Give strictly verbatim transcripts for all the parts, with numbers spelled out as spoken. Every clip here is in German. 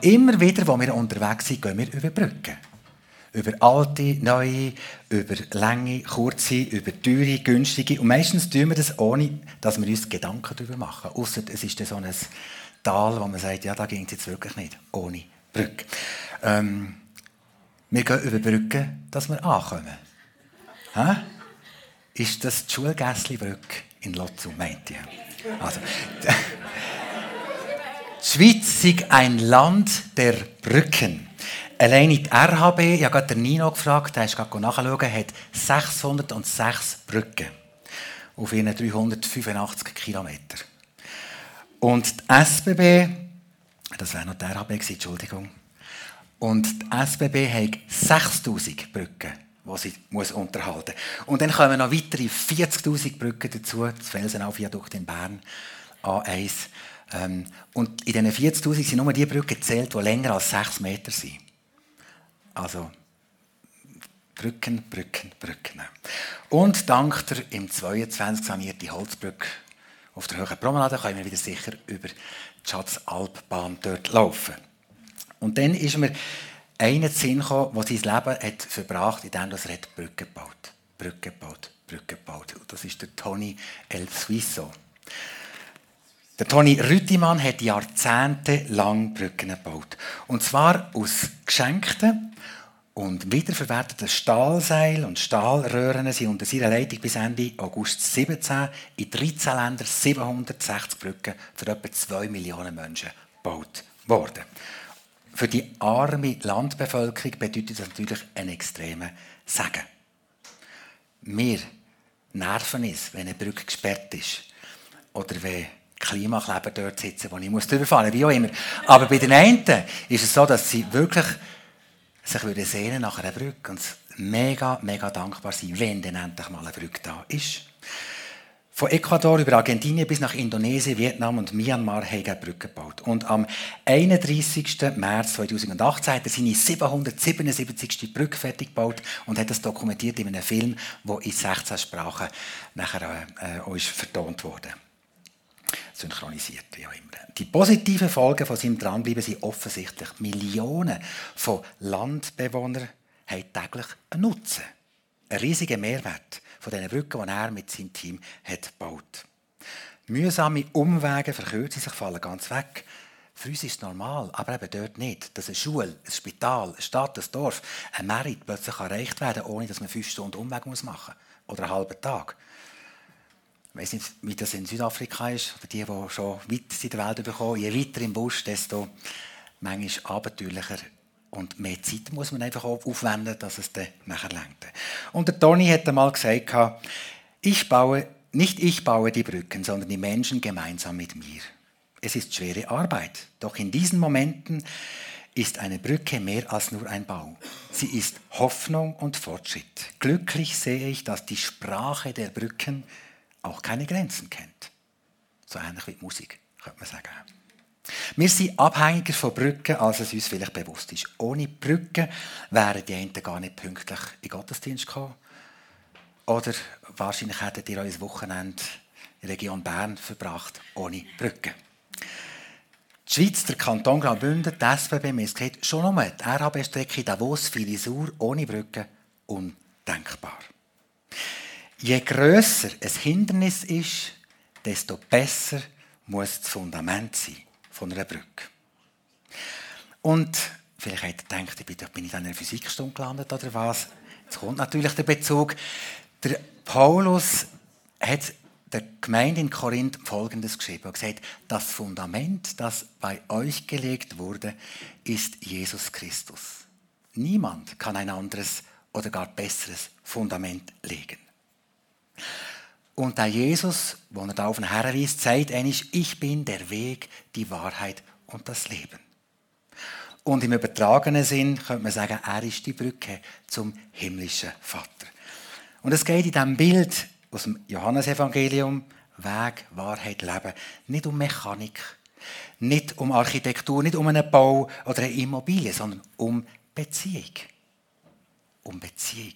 Immer wieder, wo wir unterwegs sind, gehen wir über Brücken. Über alte, neue, über lange, kurze, über teure, günstige. Und meistens tun wir das, ohne dass wir uns Gedanken darüber machen. Ausser es ist dann so ein Tal, wo man sagt, ja, da ging es jetzt wirklich nicht. Ohne Brücke. Ähm, wir gehen über Brücken, dass wir ankommen. Hä? Ist das die Schulgässli-Brücke in Lotzu, meint ihr? Also, die Schweiz ist ein Land der Brücken. Allein die R H B, ich habe gerade den Nino gefragt, der ist gerade nachschauen, hat sechshundertsechs Brücken auf ihren dreihundertfünfundachtzig Kilometer. Und die S B B, das wäre noch die R H B gewesen, Entschuldigung, und die S B B hat sechstausend Brücken, die sie muss unterhalten muss. Und dann kommen noch weitere vierzigtausend Brücken dazu, das Felsenau-Viadukt in Bern, A eins. Ähm, und in diesen vierzigtausend sind nur die Brücken gezählt, die länger als sechs Meter sind. Also Brücken, Brücken, Brücken. Und dank der im zweiundzwanzig sanierte Holzbrücke auf der Höhen Promenade können wir wieder sicher über die Schatzalpbahn dort laufen. Und dann ist mir einer in den Sinn gekommen, der sein Leben hat verbracht, indem er Brücken gebaut Brücken gebaut, Brücken gebaut. Und das ist der Toni El Suizo. Der Toni Rüttimann hat jahrzehntelang Brücken gebaut. Und zwar aus geschenkten und wiederverwerteten Stahlseilen und Stahlröhren sind unter seiner Leitung bis Ende August siebzehn in dreizehn Ländern siebenhundertsechzig Brücken für etwa zwei Millionen Menschen gebaut worden. Für die arme Landbevölkerung bedeutet das natürlich einen extremen Segen. Wir nerven es, wenn eine Brücke gesperrt ist oder wenn Klimakleber dort sitzen, wo ich muss drüber fahren muss, wie auch immer. Aber bei den einen ist es so, dass sie wirklich sich würden sehnen nach einer Brücke und mega, mega dankbar sind, wenn dann endlich mal eine Brücke da ist. Von Ecuador über Argentinien bis nach Indonesien, Vietnam und Myanmar haben eine Brücke gebaut. Und am einunddreißigsten März zweitausendachtzehn hat er seine siebenhundertsiebenundsiebzigste Brücke fertig gebaut und hat das dokumentiert in einem Film, der in sechzehn Sprachen nachher äh, auch ist vertont wurde. Synchronisiert, wie auch immer. Die positiven Folgen von seinem Dranbleiben sind offensichtlich. Millionen von Landbewohnern haben täglich einen Nutzen. Ein riesiger Mehrwert von diesen Brücken, die er mit seinem Team hat gebaut. Mühsame Umwege verkürzen sich, fallen ganz weg. Für uns ist es normal, aber eben dort nicht. Dass eine Schule, ein Spital, eine Stadt, ein Dorf, ein Merit plötzlich erreicht werden kann, ohne dass man fünf Stunden Umweg machen muss. Oder einen halben Tag. Ich weiss nicht, wie das in Südafrika ist, oder die, die schon weit in der Welt bekommen. Je weiter im Busch, desto manchmal abenteuerlicher und mehr Zeit muss man einfach aufwenden, dass es dann nachher reicht. Und der Toni hat einmal gesagt, ich baue, nicht ich baue die Brücken, sondern die Menschen gemeinsam mit mir. Es ist schwere Arbeit, doch in diesen Momenten ist eine Brücke mehr als nur ein Bau. Sie ist Hoffnung und Fortschritt. Glücklich sehe ich, dass die Sprache der Brücken auch keine Grenzen kennt. So ähnlich wie die Musik, könnte man sagen. Wir sind abhängiger von Brücken, als es uns vielleicht bewusst ist. Ohne Brücken wären die einen gar nicht pünktlich in den Gottesdienst gekommen. Oder wahrscheinlich hättet ihr euer Wochenende in der Region Bern verbracht, ohne Brücken. Die Schweiz, der Kanton Graubünden, die S B B, wir haben gesagt, schon nur die R H B-Strecke Davos-Filisur ohne Brücken undenkbar. Je grösser ein Hindernis ist, desto besser muss das Fundament sein von einer Brücke. Und vielleicht habt ihr gedacht, ich bin in einer Physikstunde gelandet oder was. Jetzt kommt natürlich der Bezug. Der Paulus hat der Gemeinde in Korinth Folgendes geschrieben. Er hat gesagt, das Fundament, das bei euch gelegt wurde, ist Jesus Christus. Niemand kann ein anderes oder gar besseres Fundament legen. Und der Jesus, wo er da auf den Herrn weist, sagt eigentlich, ich bin der Weg, die Wahrheit und das Leben. Und im übertragenen Sinn könnte man sagen, er ist die Brücke zum himmlischen Vater. Und es geht in diesem Bild aus dem Johannesevangelium, Weg, Wahrheit, Leben, nicht um Mechanik, nicht um Architektur, nicht um einen Bau oder eine Immobilie, sondern um Beziehung. Um Beziehung.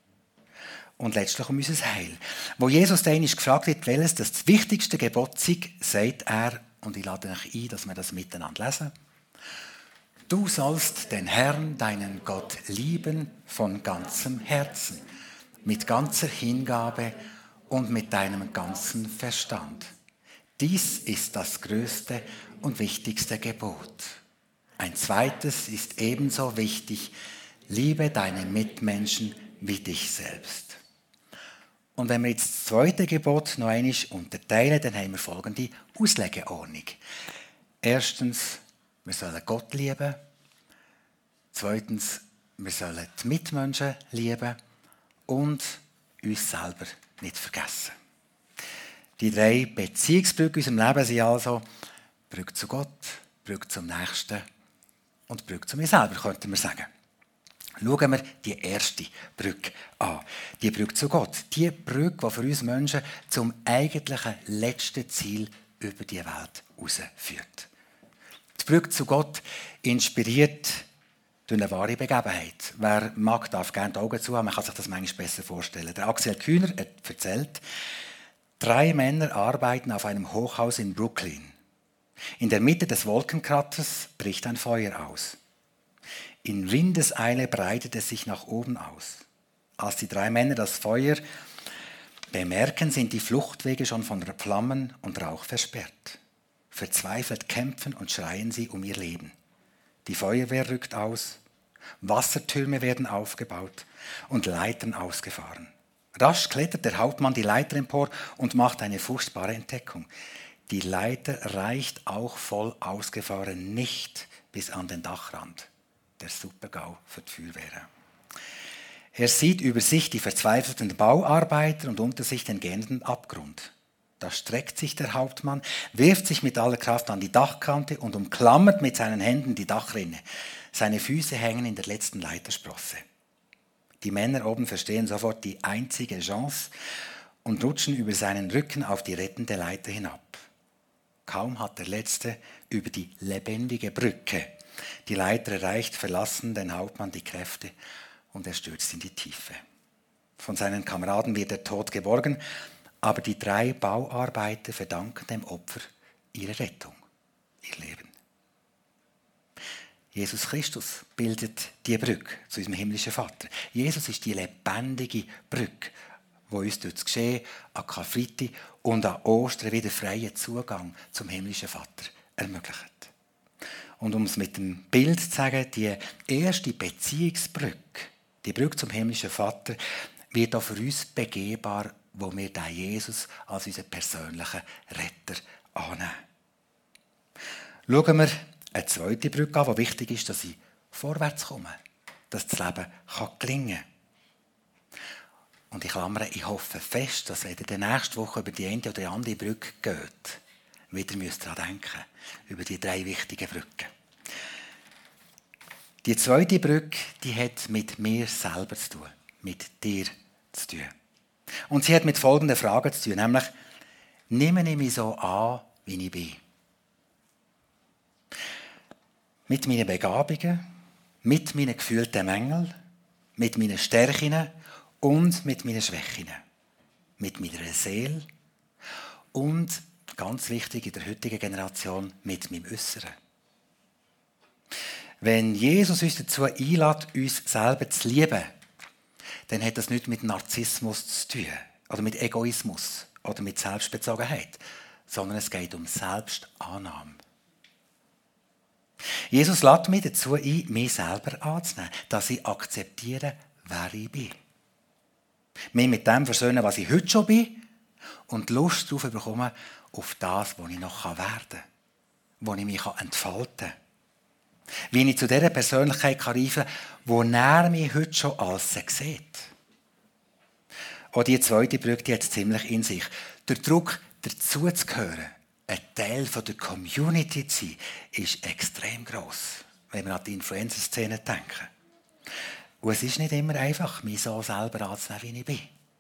Und letztlich um unser Heil. Wo Jesus dann gefragt wird, welches das wichtigste Gebot sei, sagt er, und ich lade euch ein, dass wir das miteinander lesen. Du sollst den Herrn, deinen Gott, lieben von ganzem Herzen, mit ganzer Hingabe und mit deinem ganzen Verstand. Dies ist das größte und wichtigste Gebot. Ein zweites ist ebenso wichtig: Liebe deine Mitmenschen wie dich selbst. Und wenn wir jetzt das zweite Gebot noch einmal unterteilen, dann haben wir folgende Auslegeordnung. Erstens, wir sollen Gott lieben. Zweitens, wir sollen die Mitmenschen lieben. Und uns selber nicht vergessen. Die drei Beziehungsbrücken in unserem Leben sind also Brücke zu Gott, Brücke zum Nächsten und Brücke zu mir selber, könnten wir sagen. Schauen wir die erste Brücke an. Die Brücke zu Gott. Die Brücke, die für uns Menschen zum eigentlichen letzten Ziel über die Welt herausführt. Die Brücke zu Gott inspiriert durch eine wahre Begebenheit. Wer mag, darf gerne die Augen zu haben, man kann sich das manchmal besser vorstellen. Der Axel Kühner hat erzählt, drei Männer arbeiten auf einem Hochhaus in Brooklyn. In der Mitte des Wolkenkratzers bricht ein Feuer aus. In Windeseile breitet es sich nach oben aus. Als die drei Männer das Feuer bemerken, sind die Fluchtwege schon von Flammen und Rauch versperrt. Verzweifelt kämpfen und schreien sie um ihr Leben. Die Feuerwehr rückt aus, Wassertürme werden aufgebaut und Leitern ausgefahren. Rasch klettert der Hauptmann die Leiter empor und macht eine furchtbare Entdeckung. Die Leiter reicht auch voll ausgefahren nicht bis an den Dachrand. Der Super-GAU für die Feuerwehr. Er sieht über sich die verzweifelten Bauarbeiter und unter sich den gähnenden Abgrund. Da streckt sich der Hauptmann, wirft sich mit aller Kraft an die Dachkante und umklammert mit seinen Händen die Dachrinne. Seine Füße hängen in der letzten Leitersprosse. Die Männer oben verstehen sofort die einzige Chance und rutschen über seinen Rücken auf die rettende Leiter hinab. Kaum hat der Letzte über die lebendige Brücke die Leiter erreicht, verlassen den Hauptmann die Kräfte und er stürzt in die Tiefe. Von seinen Kameraden wird er tot geborgen, aber die drei Bauarbeiter verdanken dem Opfer ihre Rettung, ihr Leben. Jesus Christus bildet die Brücke zu unserem himmlischen Vater. Jesus ist die lebendige Brücke, die uns durch das Geschehen an Karfreitag und an Ostern wieder freien Zugang zum himmlischen Vater ermöglicht. Und um es mit dem Bild zu sagen, die erste Beziehungsbrücke, die Brücke zum himmlischen Vater, wird auch für uns begehbar, wo wir den Jesus als unseren persönlichen Retter annehmen. Schauen wir eine zweite Brücke an, die wichtig ist, dass ich vorwärts komme, dass das Leben gelingen kann. Und ich klammere, ich hoffe fest, dass wenn ihr die nächste Woche über die eine oder die andere Brücke geht, wieder müsst daran denken, über die drei wichtigen Brücken. Die zweite Brücke, die hat mit mir selber zu tun, mit dir zu tun. Und sie hat mit folgenden Fragen zu tun, nämlich, nehme ich mich so an, wie ich bin? Mit meinen Begabungen, mit meinen gefühlten Mängeln, mit meinen Stärken und mit meinen Schwächen, mit meiner Seele und, ganz wichtig in der heutigen Generation, mit meinem Äußeren. Wenn Jesus uns dazu einlädt, uns selber zu lieben, dann hat das nichts mit Narzissmus zu tun oder mit Egoismus oder mit Selbstbezogenheit, sondern es geht um Selbstannahme. Jesus lädt mich dazu ein, mich selber anzunehmen, dass ich akzeptiere, wer ich bin. Mich mit dem versöhnen, was ich heute schon bin und Lust darauf bekommen, auf das, was ich noch werden kann, wo ich mich entfalten kann. Wie ich zu dieser Persönlichkeit reifen kann, wo er mich heute schon als sieht. Auch die zweite Brücke die hat es ziemlich in sich. Der Druck, dazuzugehören, ein Teil der Community zu sein, ist extrem gross, wenn wir an die Influencer-Szene denken. Und es ist nicht immer einfach, mich so selber anzunehmen, wie ich bin.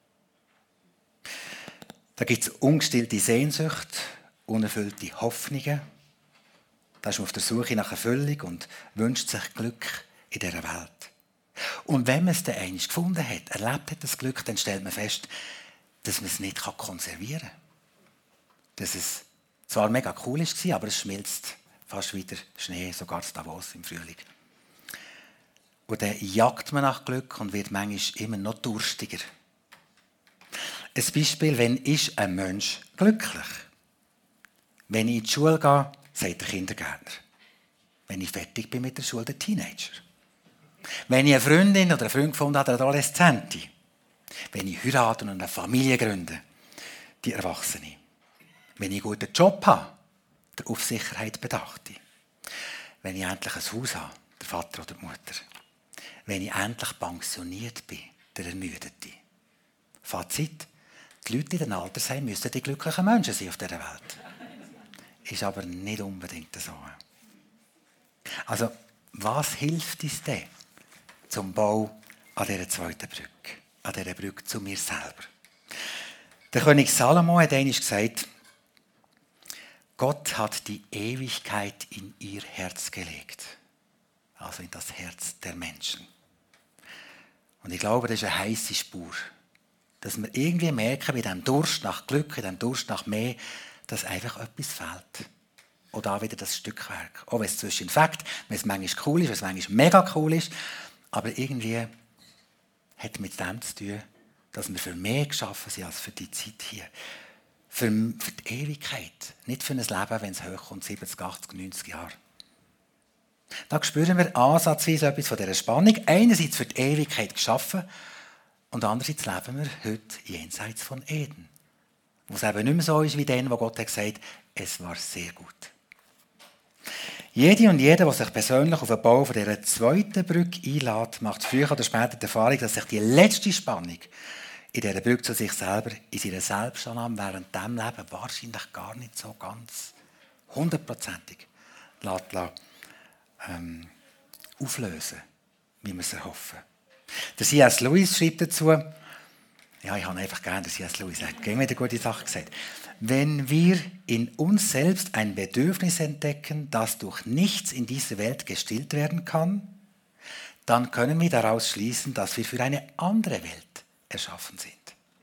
Da gibt es ungestillte Sehnsucht, unerfüllte Hoffnungen. Da ist man auf der Suche nach Erfüllung und wünscht sich Glück in dieser Welt. Und wenn man es dann einmal gefunden hat, erlebt hat das Glück, dann stellt man fest, dass man es nicht konservieren kann. Dass es zwar mega cool war, aber es schmilzt fast wieder Schnee, sogar in Davos im Frühling. Und dann jagt man nach Glück und wird manchmal immer noch durstiger. Ein Beispiel, wenn ist ein Mensch glücklich? Wenn ich in die Schule gehe, sagt der Kindergärtner. Wenn ich fertig bin mit der Schule, der Teenager. Wenn ich eine Freundin oder einen Freund gefunden habe, der Adoleszentin. Wenn ich heirate und eine Familie gründe, die Erwachsene. Wenn ich einen guten Job habe, der auf Sicherheit Bedachte. Wenn ich endlich ein Haus habe, der Vater oder die Mutter. Wenn ich endlich pensioniert bin, der Ermüdete. Fazit: Die Leute in den Altersheimen müssen die glücklichen Menschen sein auf dieser Welt. Ist aber nicht unbedingt so. Also, was hilft uns denn zum Bau an dieser zweiten Brücke? An dieser Brücke zu mir selber? Der König Salomo hat einmal gesagt, Gott hat die Ewigkeit in ihr Herz gelegt. Also in das Herz der Menschen. Und ich glaube, das ist eine heisse Spur. Dass wir irgendwie merken, bei diesem Durst nach Glück, in diesem Durst nach mehr, dass einfach etwas fehlt. Oder auch wieder das Stückwerk. Auch wenn es zwischen Fakt, wenn es manchmal cool ist, wenn es manchmal mega cool ist, aber irgendwie hat mit dem zu tun, dass wir für mehr geschaffen sind als für die Zeit hier. Für, für die Ewigkeit. Nicht für ein Leben, wenn es hochkommt, siebzig, achtzig, neunzig Jahre. Da spüren wir ansatzweise etwas von dieser Spannung. Einerseits für die Ewigkeit geschaffen und andererseits leben wir heute jenseits von Eden. Wo es eben nicht mehr so ist wie dann, wo Gott hat gesagt, es war sehr gut. Jede und jeder, der sich persönlich auf den Bau von dieser zweiten Brücke einlädt, macht früher oder später die Erfahrung, dass sich die letzte Spannung in dieser Brücke zu sich selber, in seiner Selbstannahme während diesem Leben wahrscheinlich gar nicht so ganz hundertprozentig lässt, ähm, auflösen, wie wir es erhoffen. Der C S Lewis schreibt dazu, ja, ich habe einfach gerne den C S Lewis, er hat gegen eine gute Sache gesagt. Wenn wir in uns selbst ein Bedürfnis entdecken, das durch nichts in dieser Welt gestillt werden kann, dann können wir daraus schließen, dass wir für eine andere Welt erschaffen sind.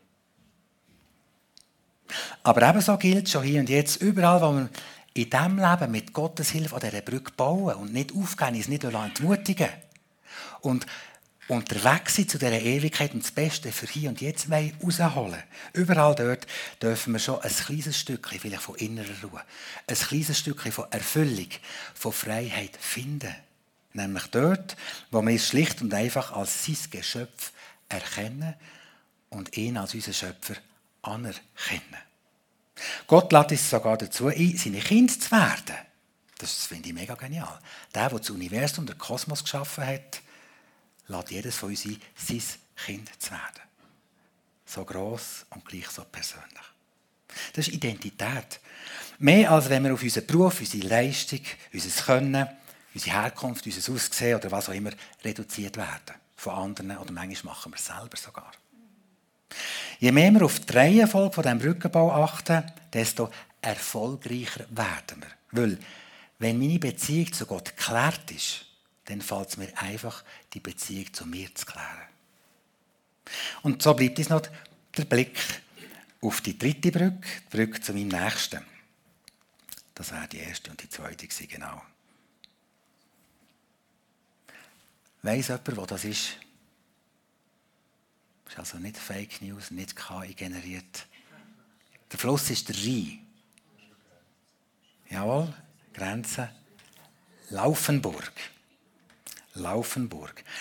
Aber ebenso gilt schon hier und jetzt, überall, wo wir in diesem Leben mit Gottes Hilfe an dieser Brücke bauen und nicht aufgeben, uns nicht entmutigen und unterwegs sind zu dieser Ewigkeit und das Beste für hier und jetzt rausholen. Überall dort dürfen wir schon ein kleines Stückchen vielleicht von innerer Ruhe, ein kleines Stückchen von Erfüllung, von Freiheit finden. Nämlich dort, wo wir es schlicht und einfach als sein Geschöpf erkennen und ihn als unseren Schöpfer anerkennen. Gott lädt uns sogar dazu ein, seine Kinder zu werden. Das finde ich mega genial. Der, der das Universum und den Kosmos geschaffen hat, lädt jedes von uns ein, sein Kind zu werden. So gross und gleich so persönlich. Das ist Identität. Mehr als wenn wir auf unseren Beruf, unsere Leistung, unser Können, unsere Herkunft, unser Aussehen oder was auch immer reduziert werden. Von anderen oder manchmal machen wir es selber sogar. Je mehr wir auf die Reihenfolge von diesem Brückenbau achten, desto erfolgreicher werden wir. Weil, wenn meine Beziehung zu Gott geklärt ist, dann fällt es mir einfach, die Beziehung zu mir zu klären. Und so bleibt uns noch der Blick auf die dritte Brücke, die Brücke zu meinem Nächsten. Das wäre die erste und die zweite gewesen, genau. Weiss jemand, wo das ist? Das ist also nicht Fake News, nicht K I generiert. Der Fluss ist der Rhein. Jawohl, Grenze. Laufenburg. Laufenburg.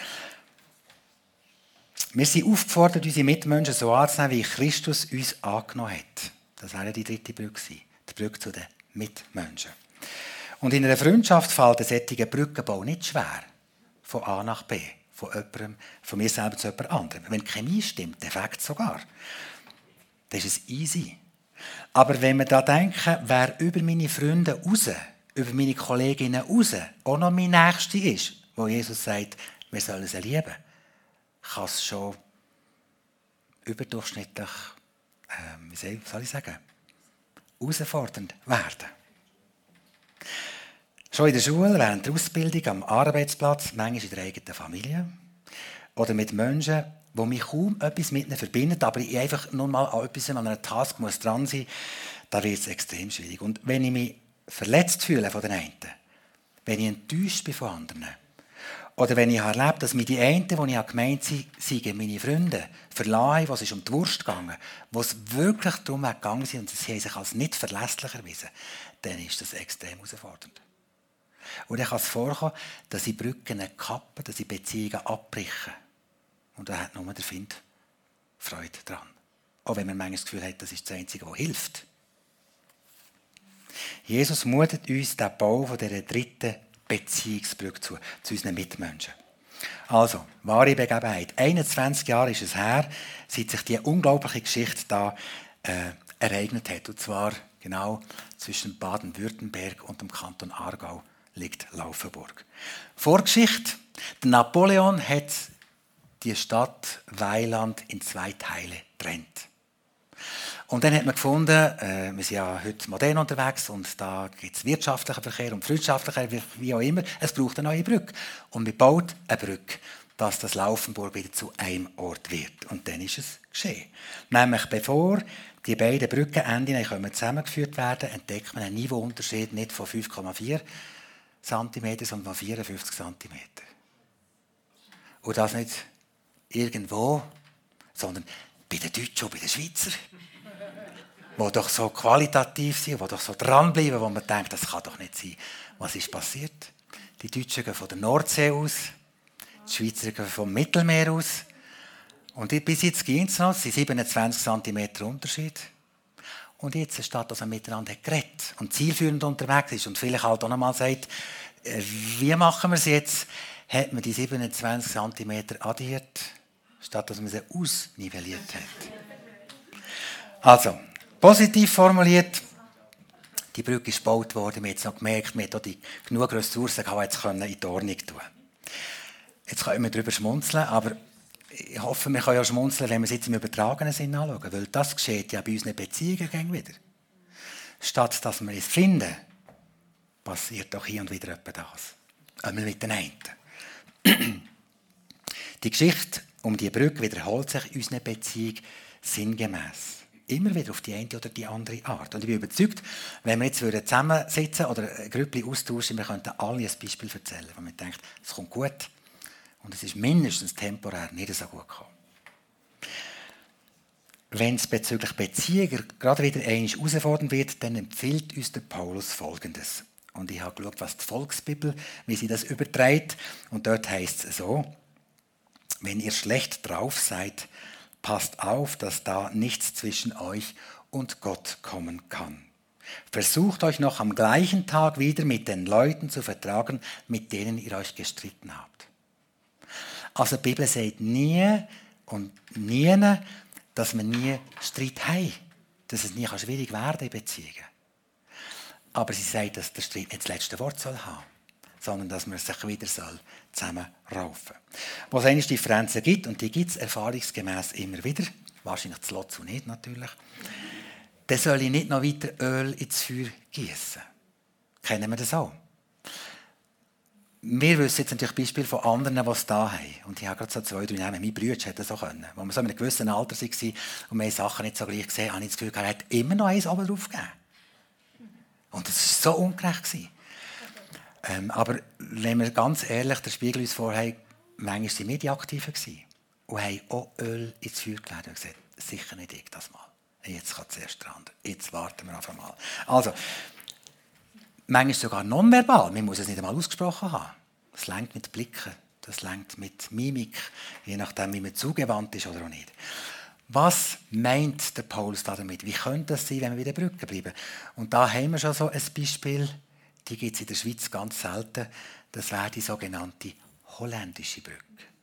Wir sind aufgefordert, unsere Mitmenschen so anzunehmen, wie Christus uns angenommen hat. Das wäre die dritte Brücke, die Brücke zu den Mitmenschen. Und in einer Freundschaft fällt ein solcher Brückenbau nicht schwer. Von A nach B. Von jemandem, von mir selber zu jemand anderem. Wenn die Chemie stimmt, defekt sogar, dann ist es easy. Aber wenn wir da denken, wer über meine Freunde raus, über meine Kolleginnen raus, auch noch mein Nächster ist, wo Jesus sagt, wir sollen sie lieben, kann es schon überdurchschnittlich, äh, wie soll ich sagen, herausfordernd werden. Schon in der Schule, während der Ausbildung, am Arbeitsplatz, manchmal in der eigenen Familie oder mit Menschen, wo mich kaum etwas mit ihnen verbindet, aber ich einfach nur mal an etwas, an einer Task muss dran sein, da wird es extrem schwierig. Und wenn ich mich verletzt fühle von den einen, wenn ich enttäuscht bin von anderen. Oder wenn ich erlebt, dass mir die einen, die ich gemeint habe, seien meine Freunde, verlassen, wo es um die Wurst ging, wo es wirklich darum gegangen ist und sie haben sich als nicht verlässlich erwiesen, dann ist das extrem herausfordernd. Und dann kann es vorkommen, dass ich Brücken kappen, dass ich Beziehungen abbrechen. Und da hat nur der Find Freude dran. Auch wenn man manchmal das Gefühl hat, das ist das Einzige, was hilft. Jesus mutet uns den Bau von dieser dritten Beziehungsbrücke zu, zu unseren Mitmenschen. Also, wahre Begebenheit. einundzwanzig Jahre ist es her, seit sich diese unglaubliche Geschichte da äh, ereignet hat. Und zwar genau zwischen Baden-Württemberg und dem Kanton Aargau liegt Laufenburg. Vorgeschichte. Der Napoleon hat die Stadt Weiland in zwei Teile getrennt. Und dann hat man gefunden, äh, wir sind ja heute modern unterwegs und da gibt es wirtschaftlichen Verkehr und freundschaftlichen, wie, wie auch immer. Es braucht eine neue Brücke. Und man baut eine Brücke, dass das Laufenburg wieder zu einem Ort wird. Und dann ist es geschehen. Nämlich bevor die beiden Brückenenden zusammengeführt werden, entdeckt man einen Niveauunterschied nicht von fünf Komma vier Zentimeter, sondern von vierundfünfzig Zentimeter. Und das nicht irgendwo, sondern bei den Deutschen und bei den Schweizern. Die doch so qualitativ sind, die doch so dranbleiben, wo man denkt, das kann doch nicht sein. Was ist passiert? Die Deutschen gehen von der Nordsee aus, die Schweizer gehen vom Mittelmeer aus. Und bis jetzt geht es noch, es sind siebenundzwanzig Zentimeter Unterschied. Und jetzt, statt dass man miteinander geredet und zielführend unterwegs ist und vielleicht halt auch noch mal sagt, wie machen wir es jetzt, hat man die siebenundzwanzig Zentimeter addiert, statt dass man sie ausnivelliert hat. Also, positiv formuliert, die Brücke ist gebaut worden, wir haben jetzt noch gemerkt, wir haben die genug Ressourcen gehabt, jetzt können in die Ordnung tun. Jetzt können wir darüber schmunzeln, aber ich hoffe, wir können ja schmunzeln, wenn wir es jetzt im übertragenen Sinn anschauen, weil das geschieht ja bei unseren Beziehungen wieder. Statt dass wir es finden, passiert auch hier und wieder etwas das. Einmal mit den einen. Die Geschichte um die Brücke wiederholt sich in unseren Beziehungen sinngemäß. Immer wieder auf die eine oder die andere Art. Und ich bin überzeugt, wenn wir jetzt zusammensitzen oder ein Grüppli austauschen, wir könnten alle ein Beispiel erzählen, wo man denkt, es kommt gut und es ist mindestens temporär nicht so gut gekommen. Wenn es bezüglich Beziehungen gerade wieder einmal herausfordernd wird, dann empfiehlt uns der Paulus Folgendes. Und ich habe geschaut, was die Volksbibel, wie sie das überträgt. Und dort heißt es so, wenn ihr schlecht drauf seid, passt auf, dass da nichts zwischen euch und Gott kommen kann. Versucht euch noch am gleichen Tag wieder mit den Leuten zu vertragen, mit denen ihr euch gestritten habt. Also die Bibel sagt nie und nie, dass man nie Streit hat, dass es nie schwierig werden in Beziehungen. Aber sie sagt, dass der Streit nicht das letzte Wort soll haben, sondern dass man sich wieder zusammenraufen soll. Wo es eine Differenzen gibt, und die gibt es erfahrungsgemäß immer wieder, wahrscheinlich zu Lotzu nicht natürlich, dann soll ich nicht noch weiter Öl ins Feuer gießen. Kennen wir das auch? Wir wissen jetzt natürlich Beispiele von anderen, die es da haben. Und ich habe gerade so zwei, drei Namen. Mein Bruder hätte das auch können. Als wir so in einem gewissen Alter waren und wir Sachen nicht so gleich gesehen, habe ich das Gefühl, er hat immer noch eins oben drauf gegeben. Und das war so ungerecht. Ähm, aber wenn wir ganz ehrlich den Spiegel uns vorhaben, manchmal waren sie mediaktiver und haben auch Öl ins Feuer gelegt und gesagt, sicher nicht ich das mal. Jetzt kann zuerst dran. Jetzt warten wir einfach mal. Also, manchmal sogar nonverbal. Man muss es nicht einmal ausgesprochen haben. Das lenkt mit Blicken, das lenkt mit Mimik, je nachdem, wie man zugewandt ist oder auch nicht. Was meint der Paulus damit? Wie könnte es sein, wenn wir wieder Brücken bleiben? Und da haben wir schon so ein Beispiel, die gibt es in der Schweiz ganz selten. Das wäre die sogenannte holländische Brücke.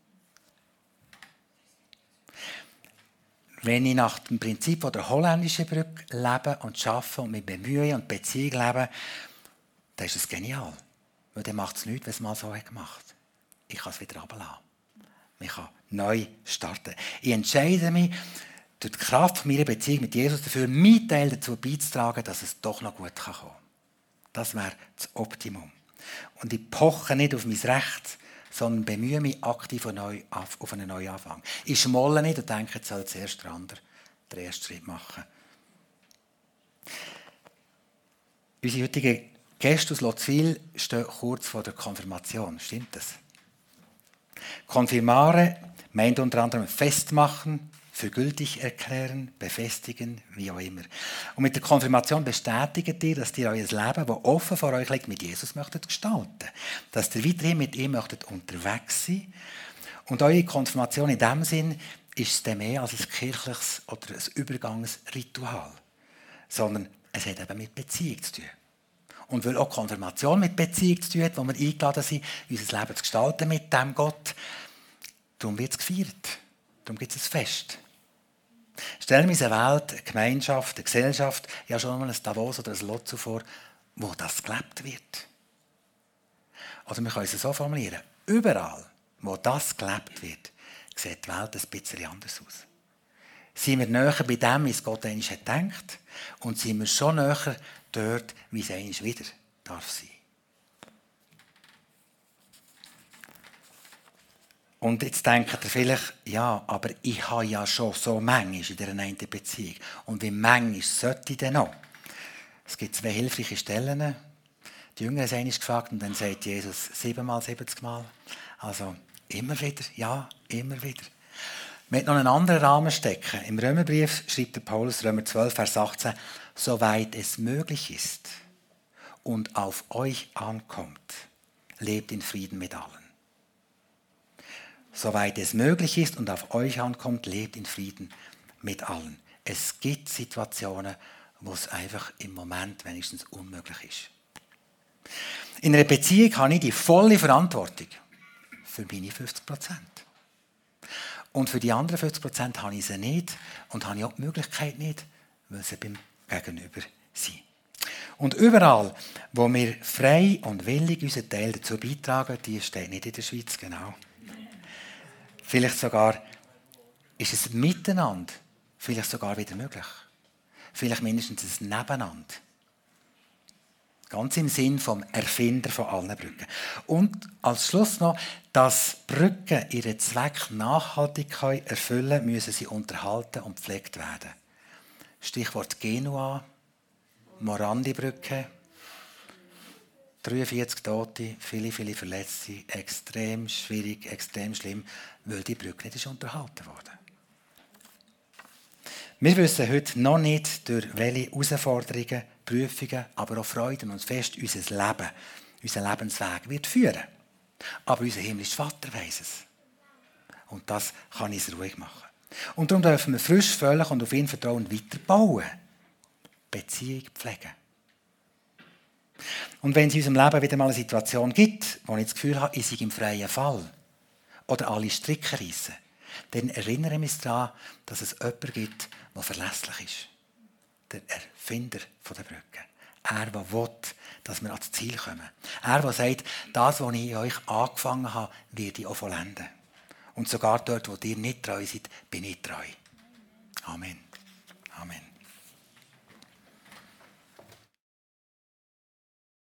Wenn ich nach dem Prinzip der holländischen Brücke lebe und arbeite und mit Bemühen und Beziehung lebe, dann ist es genial. Weil dann macht es nichts, wenn es mal so gemacht hat. Ich kann es wieder runterlassen. Ich kann neu starten. Ich entscheide mich, durch die Kraft meiner Beziehung mit Jesus dafür, meinen Teil dazu beizutragen, dass es doch noch gut kommen kann. Das wäre das Optimum. Und ich poche nicht auf mein Recht, sondern bemühe mich aktiv auf einen Neuanfang. Ich schmolle nicht und denke, jetzt soll zuerst der andere den ersten Schritt machen. Unsere heutige Gäste aus Lotzwil stehen kurz vor der Konfirmation. Stimmt das? Konfirmare meint unter anderem festmachen, für gültig erklären, befestigen, wie auch immer. Und mit der Konfirmation bestätigt ihr, dass ihr euer Leben, das offen vor euch liegt, mit Jesus möchtet gestalten. Dass ihr weiterhin mit ihm möchtet unterwegs sein. Und eure Konfirmation in dem Sinn ist es dann mehr als ein kirchliches oder ein Übergangsritual. Sondern es hat eben mit Beziehung zu tun. Und weil auch Konfirmation mit Beziehung zu tun hat, wo wir eingeladen sind, unser Leben zu gestalten mit dem Gott, darum wird es gefeiert. Darum gibt es ein Fest. Stellen wir uns eine Welt, eine Gemeinschaft, eine Gesellschaft, ja schon mal ein Davos oder ein Lotso vor, wo das gelebt wird. Also wir können es so formulieren. Überall, wo das gelebt wird, sieht die Welt ein bisschen anders aus. Sind wir näher bei dem, wie es Gott eigentlich hat gedacht, und sind wir schon näher dort, wie es eigentlich wieder darf sein. Und jetzt denkt ihr vielleicht, ja, aber ich habe ja schon so manchmal in dieser einen Beziehung. Und wie manchmal sollte ich denn noch? Es gibt zwei hilfreiche Stellen. Die Jünger haben einmal gefragt und dann sagt Jesus siebenmal, siebzig Mal. Also immer wieder, ja, immer wieder. Wir möchten noch einen anderen Rahmen stecken. Im Römerbrief schreibt der Paulus, Römer zwölf, Vers achtzehn, soweit es möglich ist und auf euch ankommt, lebt in Frieden mit allen. Soweit es möglich ist und auf euch ankommt, lebt in Frieden mit allen. Es gibt Situationen, wo es einfach im Moment wenigstens unmöglich ist. In einer Beziehung habe ich die volle Verantwortung für meine fünfzig Prozent. Und für die anderen fünfzig Prozent habe ich sie nicht und habe ich auch die Möglichkeit nicht, weil sie beim Gegenüber sind. Und überall, wo wir frei und willig unseren Teil dazu beitragen, die steht nicht in der Schweiz, genau. Vielleicht sogar ist es miteinander, vielleicht sogar wieder möglich. Vielleicht mindestens ein Nebeneinander. Ganz im Sinn vom Erfinder von allen Brücken. Und als Schluss noch, dass Brücken ihren Zweck nachhaltig erfüllen können, müssen sie unterhalten und gepflegt werden. Stichwort Genua, Morandi-Brücke, dreiundvierzig Tote, viele, viele Verletzte, extrem schwierig, extrem schlimm, weil die Brücke nicht unterhalten wurde. Wir wissen heute noch nicht, durch welche Herausforderungen, Prüfungen, aber auch Freuden und Fest unser Leben, unser Lebensweg wird führen. Aber unser himmlischer Vater weiss es. Und das kann uns ruhig machen. Und darum dürfen wir frisch, völlig und auf ihn vertrauen weiterbauen. Beziehung pflegen. Und wenn es in unserem Leben wieder mal eine Situation gibt, wo ich das Gefühl habe, ich sei im freien Fall oder alle Stricke reissen, dann erinnere ich mich daran, dass es jemanden gibt, der verlässlich ist. Der Erfinder der Brücke. Er, der will, dass wir ans Ziel kommen. Er, der sagt, das, was ich in euch angefangen habe, werde ich auch vollenden. Und sogar dort, wo ihr nicht treu seid, bin ich treu. Amen. Amen.